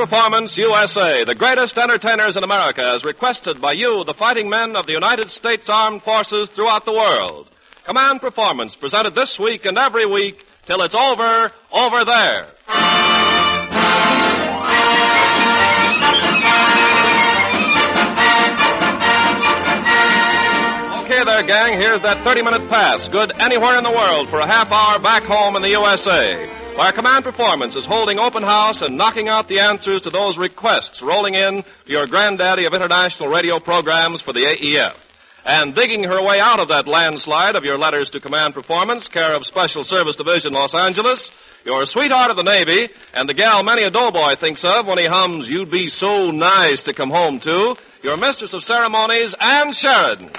Performance USA, the greatest entertainers in America, as requested by you, the fighting men of the United States Armed Forces throughout the world. Command Performance, presented this week and every week till it's over there. Okay there, gang, here's that 30-minute pass, good anywhere in the world for a half hour back home in the USA, where Command Performance is holding open house and knocking out the answers to those requests rolling in to your granddaddy of international radio programs for the AEF. And digging her way out of that landslide of your letters to Command Performance, care of Special Service Division, Los Angeles, your sweetheart of the Navy, and the gal many a doughboy thinks of when he hums, "You'd be so nice to come home to," your mistress of ceremonies, Ann Sheridan.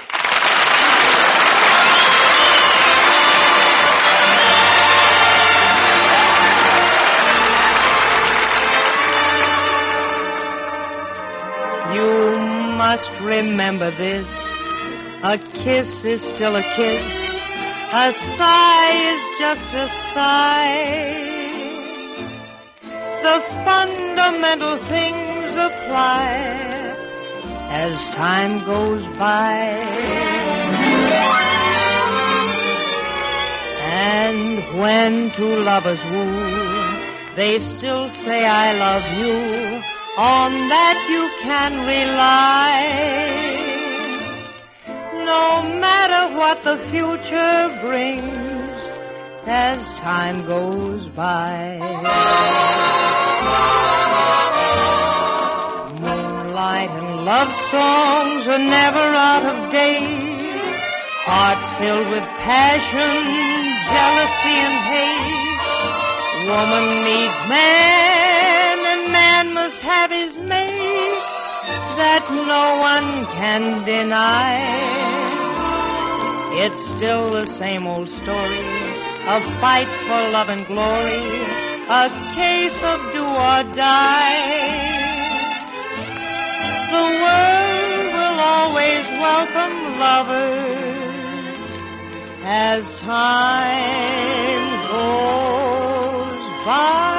You must remember this. A kiss is still a kiss. A sigh is just a sigh. The fundamental things apply as time goes by. And when two lovers woo, they still say I love you. On that you can rely. No matter what the future brings as time goes by. Moonlight and love songs are never out of date. Hearts filled with passion, jealousy and hate. Woman needs man and man must have his mate. That no one can deny. It's still the same old story, a fight for love and glory, a case of do or die. The world will always welcome lovers as time goes by.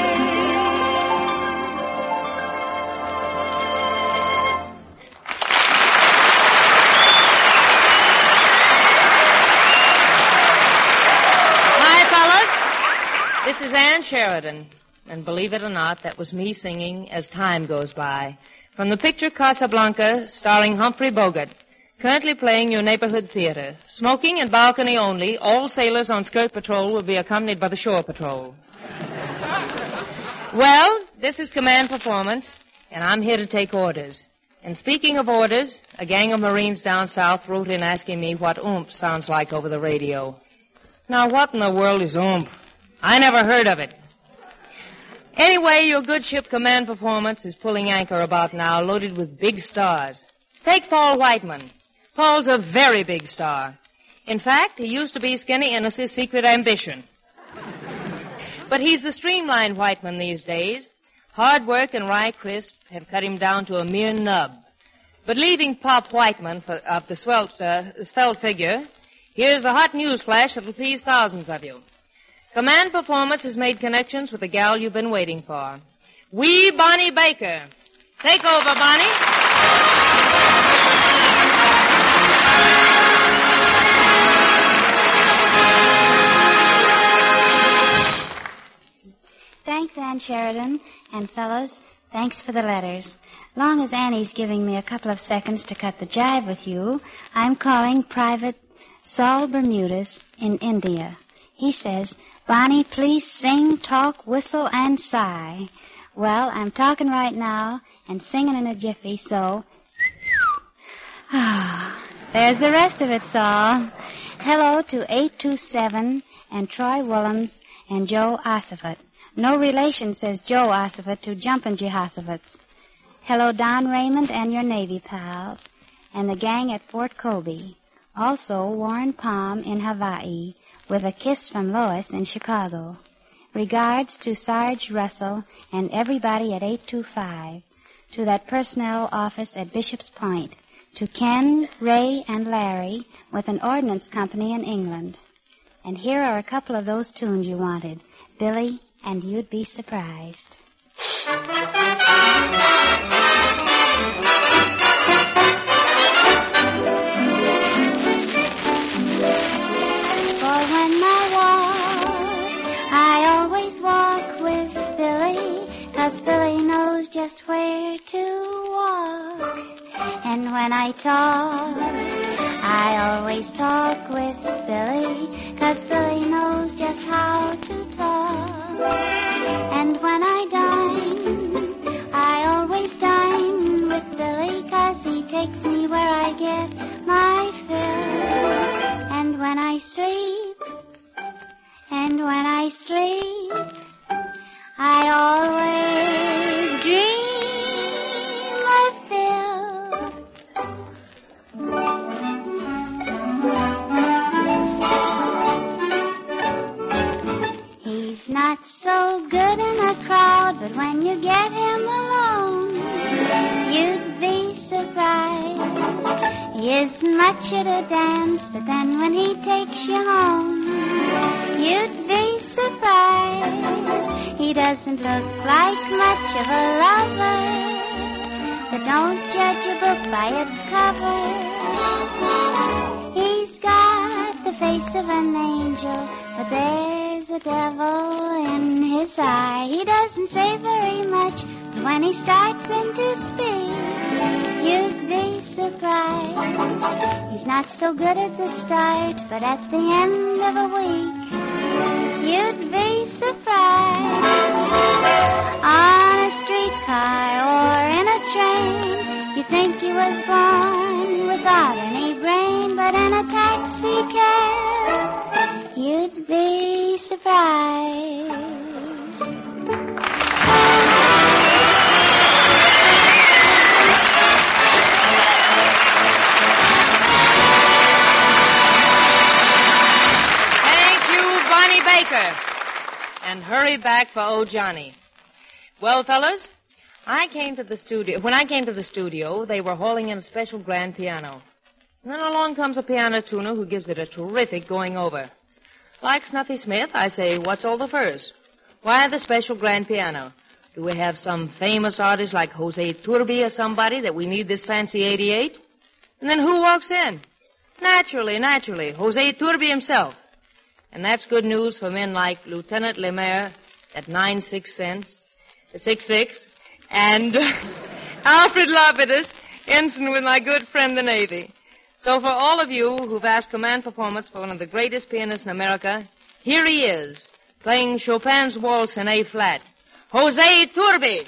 This is Ann Sheridan, and believe it or not, that was me singing As Time Goes By, from the picture Casablanca, starring Humphrey Bogart, currently playing your neighborhood theater. Smoking and balcony only, all sailors on skirt patrol will be accompanied by the shore patrol. Well, this is Command Performance, and I'm here to take orders. And speaking of orders, a gang of Marines down south wrote in asking me what oomph sounds like over the radio. Now, what in the world is oomph? I never heard of it. Anyway, your good ship Command Performance is pulling anchor about now, loaded with big stars. Take Paul Whiteman. Paul's a very big star. In fact, he used to be Skinny Ennis's secret ambition. But he's the streamlined Whiteman these days. Hard work and Rye Crisp have cut him down to a mere nub. But leaving Pop Whiteman of the svelte figure, here's a hot news flash that'll please thousands of you. Command Performance has made connections with the gal you've been waiting for. Wee Bonnie Baker. Take over, Bonnie. Thanks, Ann Sheridan. And fellas, thanks for the letters. Long as Annie's giving me a couple of seconds to cut the jive with you, I'm calling Private Saul Bermudez in India. He says, Bonnie, please sing, talk, whistle, and sigh. Well, I'm talking right now and singing in a jiffy, so... There's the rest of it, Saul. Hello to 827 and Troy Willems and Joe Ossifat. No relation, says Joe Ossifat, to Jumpin' Jehoshaphat's. Hello, Don Raymond and your Navy pals and the gang at Fort Colby. Also, Warren Palm in Hawaii, with a kiss from Lois in Chicago. Regards to Sarge Russell and everybody at 825, to that personnel office at Bishop's Point, to Ken, Ray, and Larry with an ordnance company in England. And here are a couple of those tunes you wanted, Billy and You'd Be Surprised. For when I walk, I always walk with Billy, 'cause Billy knows just where to walk. And when I talk, I always talk with Billy, 'cause Billy knows just how to talk. And when I dine, I always dine with Billy, 'cause he takes me where I get my fill. And when I sleep, I always dream of Phil. He's not so good in a crowd, but when you get him alone, you'd be surprised. He isn't much at a dance, but then when he takes you home, you'd be surprised. He doesn't look like much of a lover, but don't judge a book by its cover. He's got the face of an angel, but there's a devil in his eye. He doesn't say very much, but when he starts in to speak, you'd be surprised. He's not so good at the start, but at the end of a week, you'd be surprised. On a streetcar or in a train, you think he was born without any brain, but in a taxi cab, you'd be surprised. Baker. And hurry back for old Johnny. Well, fellas, when I came to the studio, they were hauling in a special grand piano. And then along comes a piano tuner who gives it a terrific going over. Like Snuffy Smith, I say, what's all the fuss? Why the special grand piano? Do we have some famous artist like Jose Iturbi or somebody that we need this fancy 88? And then who walks in? Naturally, Jose Iturbi himself. And that's good news for men like Lieutenant Lemaire at 96 cents, 66, and Alfred Lapidus, ensign with my good friend the Navy. So for all of you who've asked command performance for one of the greatest pianists in America, here he is, playing Chopin's Waltz in A-flat, Jose Iturbi.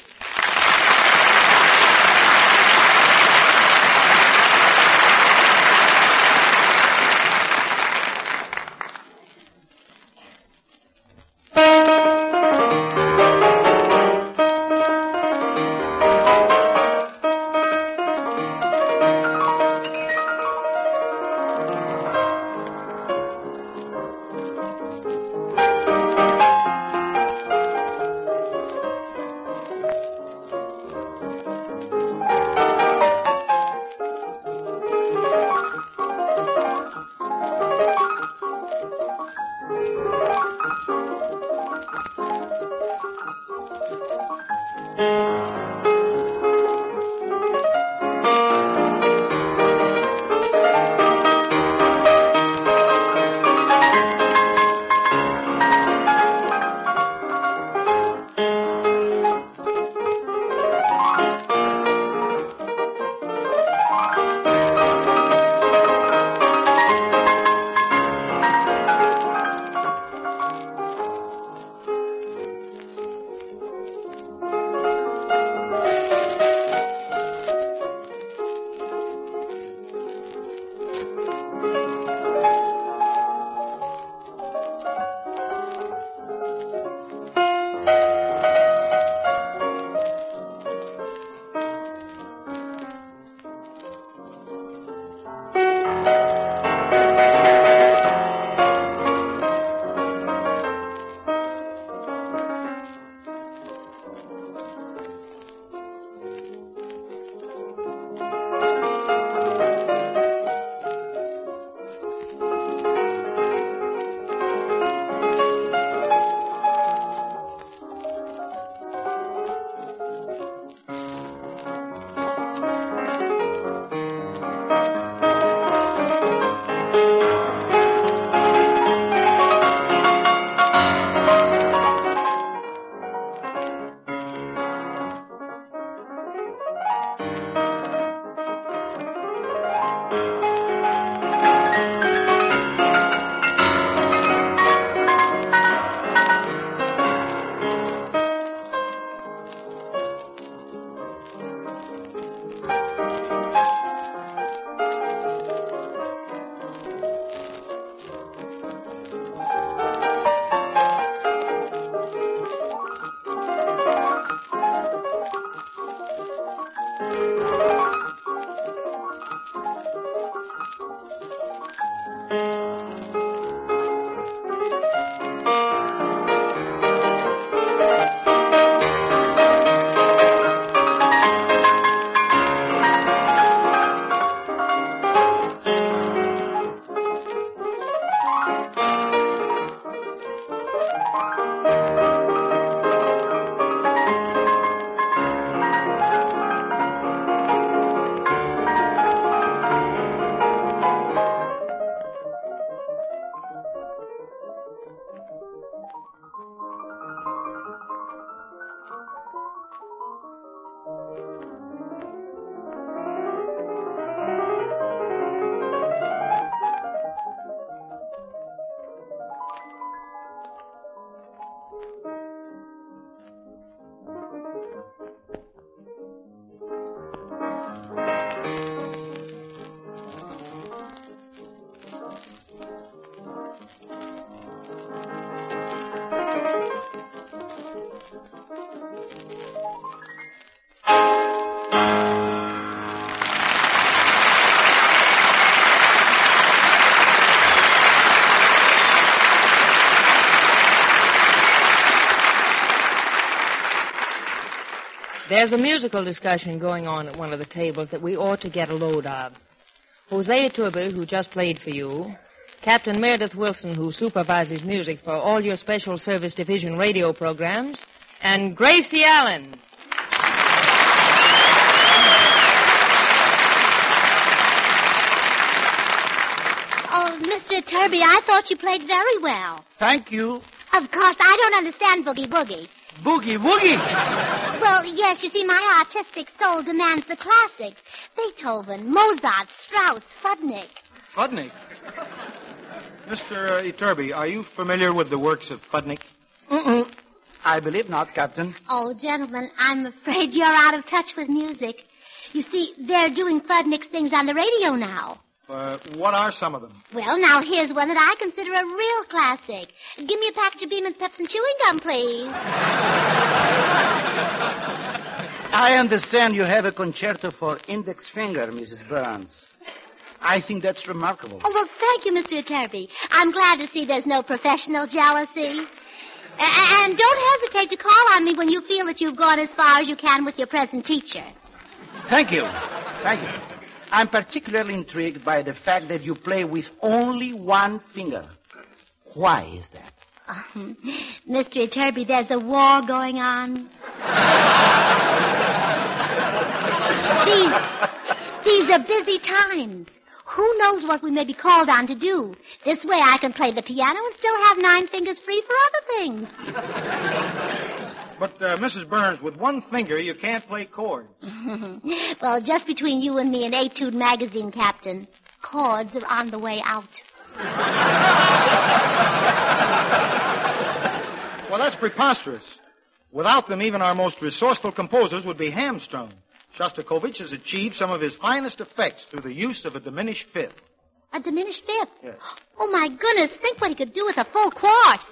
There's a musical discussion going on at one of the tables that we ought to get a load of. Hosea Turby, who just played for you, Captain Meredith Wilson, who supervises music for all your Special Service Division radio programs, and Gracie Allen. Oh, Mr. Turby, I thought you played very well. Thank you. Of course, I don't understand boogie-woogie. Boogie-woogie? Well, yes, you see, my artistic soul demands the classics. Beethoven, Mozart, Strauss, Fudnik. Fudnik? Mr. Turby, are you familiar with the works of Fudnik? I believe not, Captain. Oh, gentlemen, I'm afraid you're out of touch with music. You see, they're doing Fudnik's things on the radio now. What are some of them? Well, now, here's one that I consider a real classic. Give me a package of Beeman's Pepsi chewing gum, please. I understand you have a concerto for index finger, Mrs. Burns. I think that's remarkable. Oh, well, thank you, Mr. Turby. I'm glad to see there's no professional jealousy. And don't hesitate to call on me when you feel that you've gone as far as you can with your present teacher. Thank you. Thank you. I'm particularly intrigued by the fact that you play with only one finger. Why is that? Mr. Turby, there's a war going on. These are busy times. Who knows what we may be called on to do? This way I can play the piano and still have 9 fingers free for other things. But, Mrs. Burns, with one finger, you can't play chords. Well, just between you and me and Etude magazine, Captain, chords are on the way out. Well, that's preposterous. Without them, even our most resourceful composers would be hamstrung. Shostakovich has achieved some of his finest effects through the use of a diminished fifth. A diminished fifth? Yes. Oh, my goodness, think what he could do with a full quart.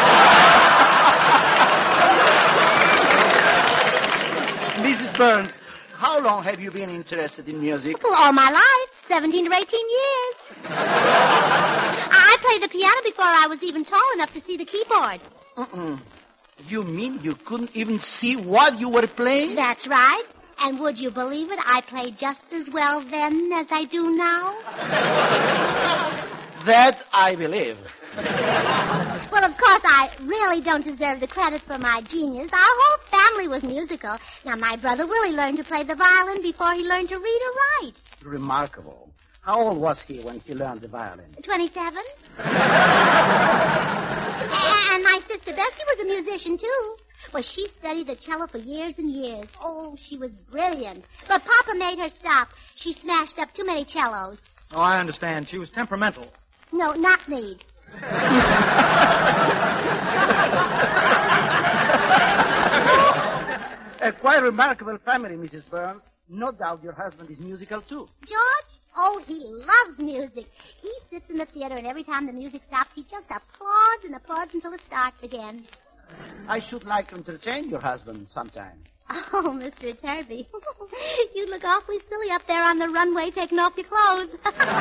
Mrs. Burns, how long have you been interested in music? Well, all my life, 17 or 18 years. I played the piano before I was even tall enough to see the keyboard. You mean you couldn't even see what you were playing? That's right. And would you believe it, I played just as well then as I do now. That I believe. Well, of course, I really don't deserve the credit for my genius. Our whole family was musical. Now, my brother Willie learned to play the violin before he learned to read or write. Remarkable. How old was he when he learned the violin? 27. And my sister Bessie was a musician, too. Well, she studied the cello for years and years. Oh, she was brilliant. But Papa made her stop. She smashed up too many cellos. Oh, I understand. She was temperamental. No, not me. A quite remarkable family, Mrs. Burns. No doubt your husband is musical, too. George? Oh, he loves music. He sits in the theater, and every time the music stops, he just applauds and applauds until it starts again. I should like to entertain your husband sometime. Oh, Mr. Turvey, you look awfully silly up there on the runway taking off your clothes.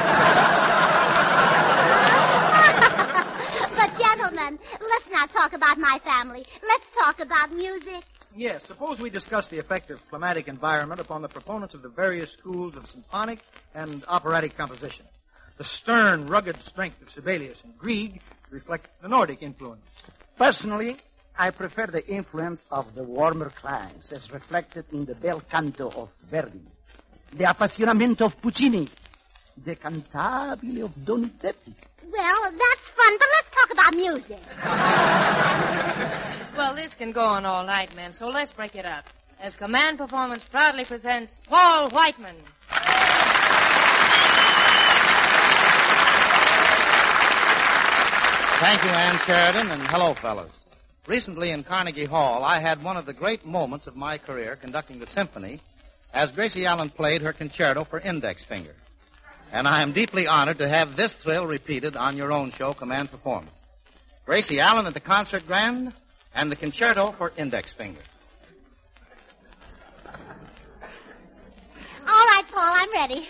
But, gentlemen, let's not talk about my family. Let's talk about music. Yes, suppose we discuss the effect of climatic environment upon the proponents of the various schools of symphonic and operatic composition. The stern, rugged strength of Sibelius and Grieg reflect the Nordic influence. Personally, I prefer the influence of the warmer climes as reflected in the bel canto of Verdi, the appassionamento of Puccini, the cantabile of Donizetti. Well, that's fun, but let's talk about music. Well, this can go on all night, men, so let's break it up. As Command Performance proudly presents Paul Whiteman. Thank you, Ann Sheridan, and hello, fellas. Recently in Carnegie Hall, I had one of the great moments of my career conducting the symphony as Gracie Allen played her concerto for index finger. And I am deeply honored to have this thrill repeated on your own show, Command Performance. Gracie Allen at the Concert Grand and the concerto for index finger. All right, Paul, I'm ready.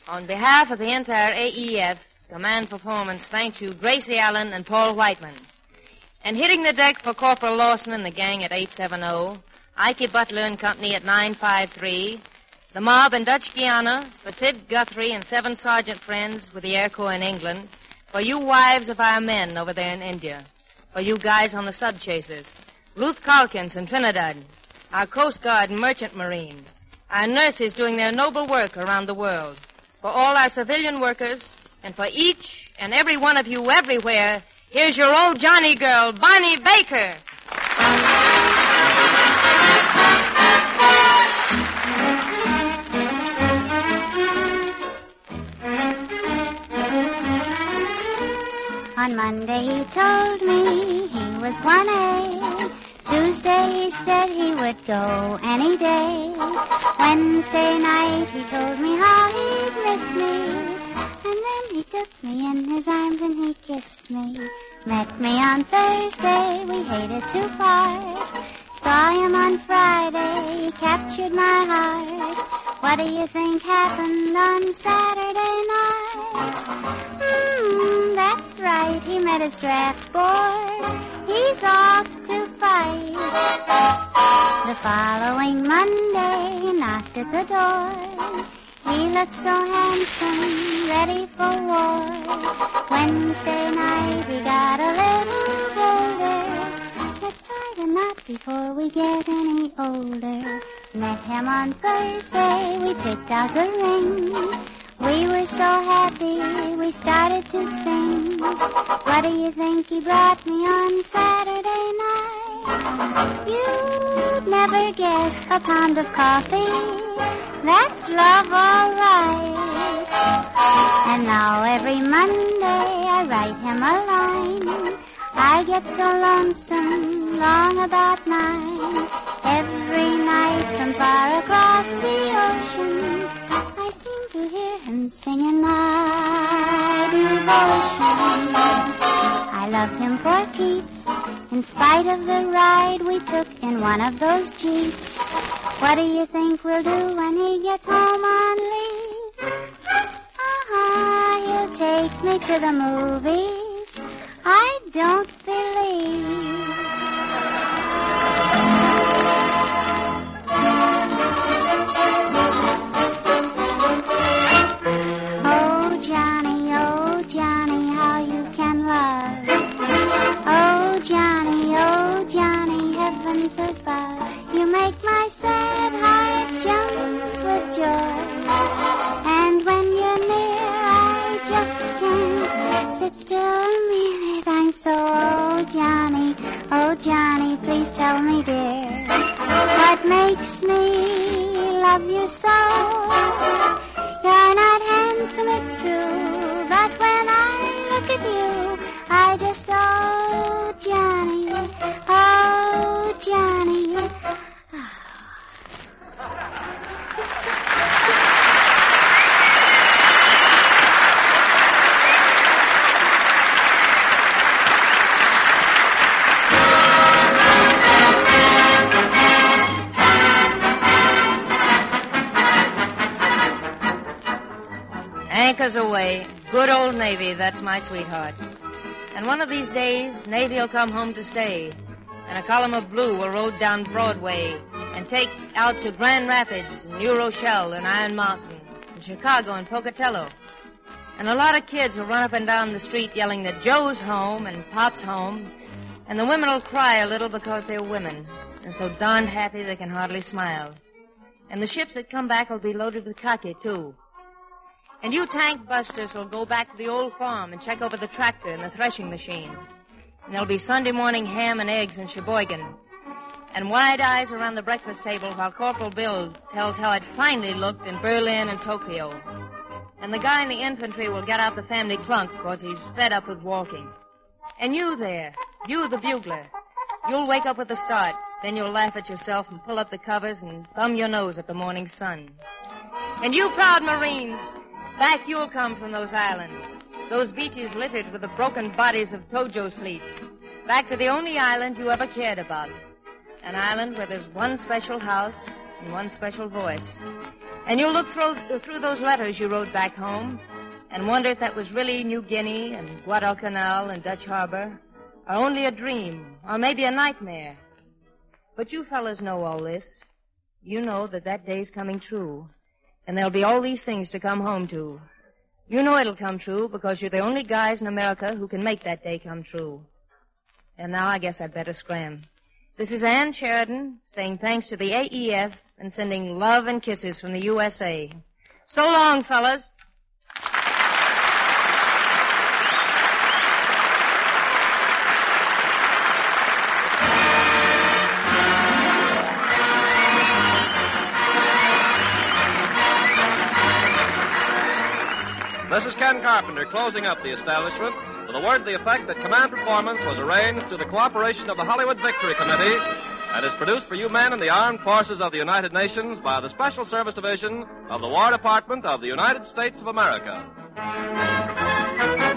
On behalf of the entire AEF, Command Performance thanks you, Gracie Allen and Paul Whiteman. And hitting the deck for Corporal Lawson and the gang at 870, Ike Butler and Company at 953, the mob in Dutch Guiana, for Sid Guthrie and 7 sergeant friends with the Air Corps in England, for you wives of our men over there in India, for you guys on the sub-chasers, Ruth Calkins in Trinidad, our Coast Guard and Merchant Marine, our nurses doing their noble work around the world, for all our civilian workers, and for each and every one of you everywhere, here's your old Johnny girl, Bonnie Baker. On Monday he told me he was 1A. Tuesday he said he would go any day. Wednesday night he told me how he'd miss me. And then he took me in his arms and he kissed me. Met me on Thursday, we hated to part. Saw him on Friday, he captured my heart. What do you think happened on Saturday night? That's right, he met his draft board. He's off to fight. The following Monday, he knocked at the door. He looked so handsome, ready for war. Wednesday night, we got a little bolder. Let's tie the knot before we get any older. Met him on Thursday, we picked out the ring. We were so happy, we started to sing. What do you think he brought me on Saturday night? You'd never guess, a pound of coffee. That's love, all right. And now every Monday I write him a line. I get so lonesome, long about 9. Every night from far across the ocean, I seem to hear him singing my devotion. I love him for keeps, in spite of the ride we took in one of those Jeeps. What do you think we'll do when he gets home on leave? He'll take me to the movies. I don't believe. Oh, Johnny, how you can love. Oh, Johnny, heavens above. You make my sad heart jump with joy. And when you're near, I just can't sit still a minute. I'm so, oh, Johnny, please tell me, dear, what makes me love you so? You're not handsome, it's true, but when I look at you, I just, oh, Johnny. Anchors away. Good old Navy, that's my sweetheart. And one of these days, Navy'll come home to stay, and a column of blue will roll down Broadway and take out to Grand Rapids, and New Rochelle, and Iron Mountain, and Chicago, and Pocatello. And a lot of kids will run up and down the street yelling that Joe's home and Pop's home, and the women will cry a little because they're women. They're so darned happy they can hardly smile. And the ships that come back will be loaded with khaki, too. And you tank busters will go back to the old farm and check over the tractor and the threshing machine. And there'll be Sunday morning ham and eggs in Sheboygan. And wide eyes around the breakfast table while Corporal Bill tells how it finally looked in Berlin and Tokyo. And the guy in the infantry will get out the family trunk because he's fed up with walking. And you there, you the bugler, you'll wake up with a start. Then you'll laugh at yourself and pull up the covers and thumb your nose at the morning sun. And you proud Marines, back you'll come from those islands, those beaches littered with the broken bodies of Tojo's fleet, back to the only island you ever cared about, an island where there's one special house and one special voice, And you'll look through those letters you wrote back home and wonder if that was really New Guinea and Guadalcanal and Dutch Harbor, or only a dream, or maybe a nightmare. But you fellas know all this. You know that day's coming true, and there'll be all these things to come home to. You know it'll come true because you're the only guys in America who can make that day come true. And now I guess I'd better scram. This is Ann Sheridan saying thanks to the AEF and sending love and kisses from the USA. So long, fellas. This is Ken Carpenter closing up the establishment with a word to the effect that Command Performance was arranged through the cooperation of the Hollywood Victory Committee and is produced for you men in the Armed Forces of the United Nations by the Special Service Division of the War Department of the United States of America.